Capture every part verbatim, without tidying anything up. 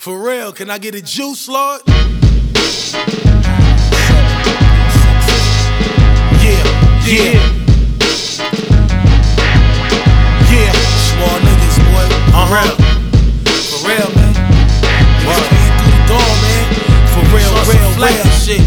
For real, can I get a juice, Lord? Yeah, yeah. Yeah, small niggas, boy. Uh-huh. For real, man. Niggas came through the door, man. For real, real, real shit.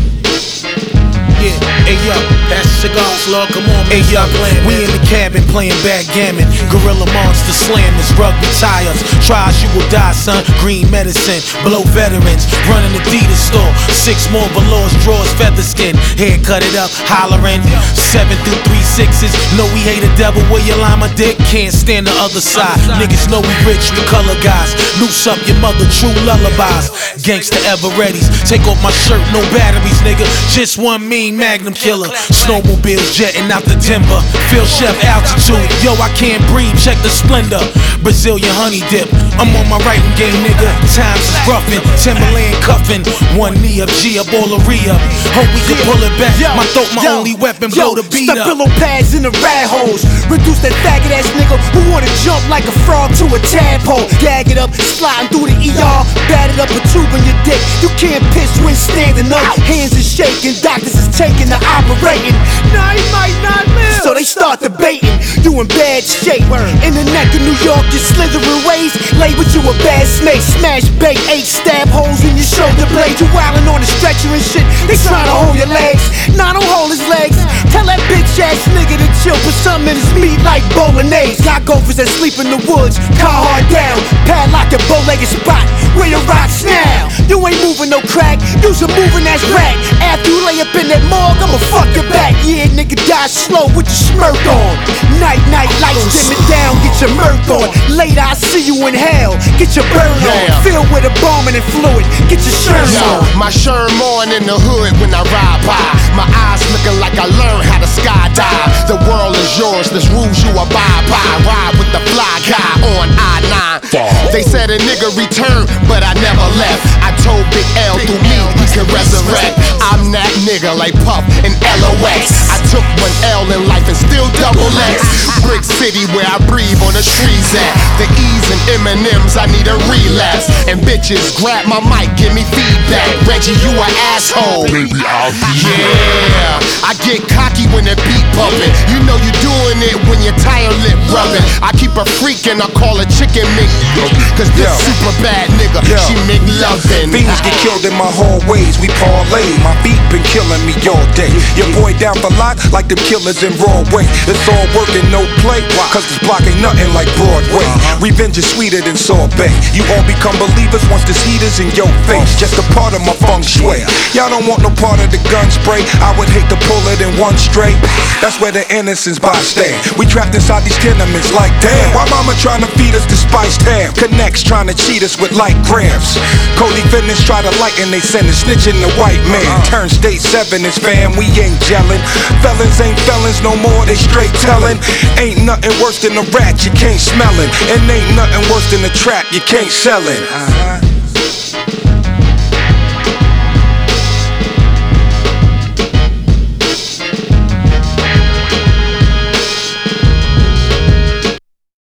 Yeah, hey yo, that's cigars, Lord, come on, man. Hey yo, we in the cabin playing backgammon. Gorilla monster slammers, rugby tires. Tries you will die, son. Green medicine, below veterans. Running Adidas store. Six more velours, drawers, feather skin. Hair cut it up, hollering. Seven through three sixes. Know we hate a devil, where you lie my dick. Can't stand the other side. Niggas know we rich, we color guys. Loose up your mother, true lullabies. Gangsta Everetti's. Take off my shirt, no batteries, nigga. Just one mean Magnum killer. Snowmobiles jetting out the timber. Phil Chef altitude. Yo, I can't breathe, check the splendor. Brazilian honey dip. I'm on my writing game, nigga. Times is roughin'. Timberland cuffin'. One knee up, G up, all Aria. Hope we can pull it back. My throat, my yo, only weapon, blow the beat up. Stuff pillow pads in the rat holes. Reduce that faggot ass nigga who wanna jump like a frog to a tadpole. Gag it up, sliding through the E R. Batted up a tube in your dick. You can't piss when standing up. Hands is shaking, doctors is taking the operating. Nah, he might not live. So they start debating. You in bad shape. In the neck of New York, you slithering ways. Lay with you a bad snake. Smash bait, eight stab holes in your shoulder blade. You wildin' on the stretcher and shit. They tryna hold your legs. Nah, don't hold his legs. Tell that bitch ass nigga to chill. Put something in his meat like bolognese. Got gophers that sleep in the woods. Car hard down. Padlock your bow-legged spot. Where your rocks now? You ain't moving no crack. You's a moving ass rat. After you lay up in that morgue, I'ma fuck your back. Yeah, nigga, die slow with your smirk on. Night, night, lights dim it down, get your mirth on. Later, I see you in hell, get your burn on. Filled with embalming and fluid, get your shirt on. My shirt on in the hood when I ride by. My eyes looking like I learned how to skydive. The world is yours, there's rules you abide by. Ride with the fly guy on I nine. They said a nigga returned, but I never left. I told Big L through me, he can resurrect. I'm that nigga like Puff and L O X. I took one L in life and still double X. Brick City where I breathe on the trees at. The E's and M and M's, I need a relapse. And bitches, grab my mic, give me feedback. Reggie, you an asshole. Baby, I'll be Yeah, I get cocky when the beat pumping. You know you doing it when your tire lip rubbing. I keep a freak and I call her Chicken Mc. Cause this Yo. super bad nigga, Yo. she make lovin'. Fiends get killed in my hallways, we parlay. My beat been killing me all day. Your boy down for lock like them killers in Broadway. It's all work and no play, cause this block ain't nothing like Broadway. Revenge is sweeter than sorbet. You all become believers once this heat is in your face. Just a part of my feng shui. Y'all don't want no part of the gun spray. I would hate to pull it in one straight. That's where the innocence by stand. We trapped inside these tenements like damn. Why mama trying to feed us the spiced ham? Connects trying to cheat us with light grams. Cody Fitness try to lighten they sentence. Snitching the white man. Turn state seven is fam, we ain't gelling. Felons ain't felons no more, they straight telling. Ain't nothing worse than a rat you can't smell it. And ain't nothing worse than a trap you can't sell it. Uh-huh.